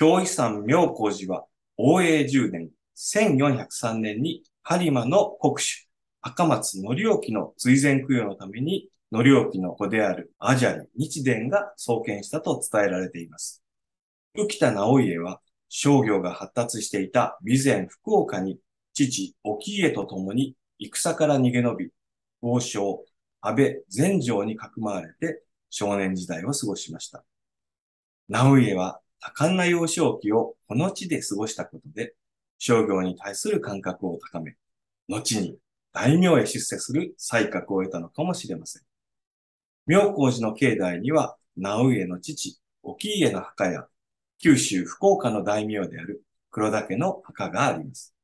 京遺産妙高寺は、応永10年、1403年に播磨の国主、赤松則興の追善供養のために、則興の子であるアジャリ日伝が創建したと伝えられています。浮田直家は、商業が発達していた備前福岡に、父、沖家と共に戦から逃げ延び、豪商、安倍全城にかくまわれて少年時代を過ごしました。直家は多感な幼少期をこの地で過ごしたことで、商業に対する感覚を高め、後に大名へ出世する才覚を得たのかもしれません。妙高寺の境内には、直家の父、沖家の墓や、九州福岡の大名である黒田家の墓があります。